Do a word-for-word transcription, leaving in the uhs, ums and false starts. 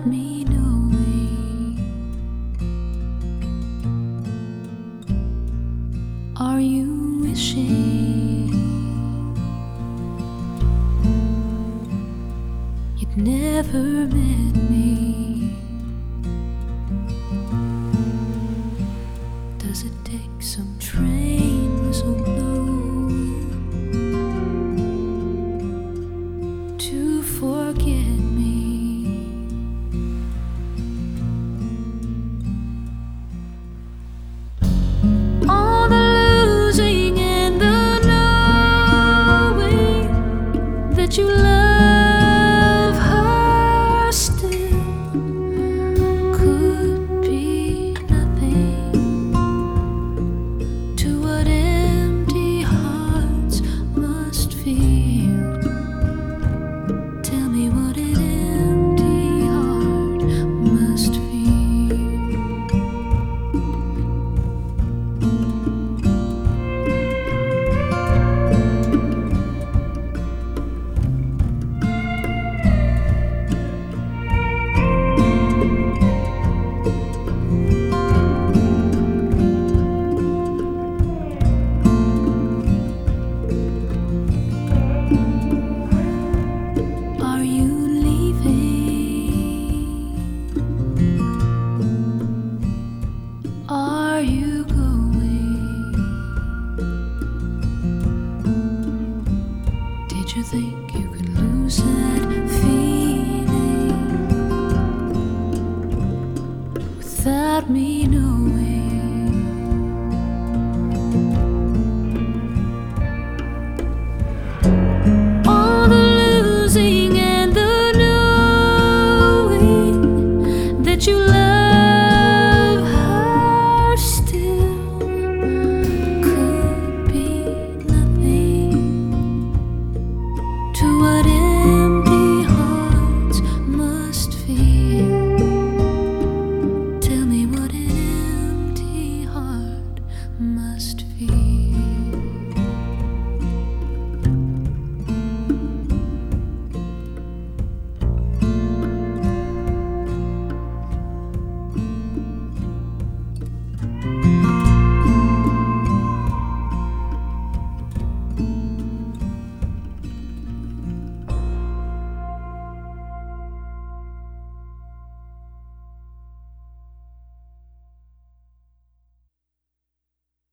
without me knowing? Are you wishing you'd never met me? Does it take some train whistle blowing to forget me? All the losing and the knowing that you love her still could be nothing to what empty hearts must feel. Tell me what an empty heart must feel. Are you leaving? Are you going? Did you think you could lose that feeling without me knowing?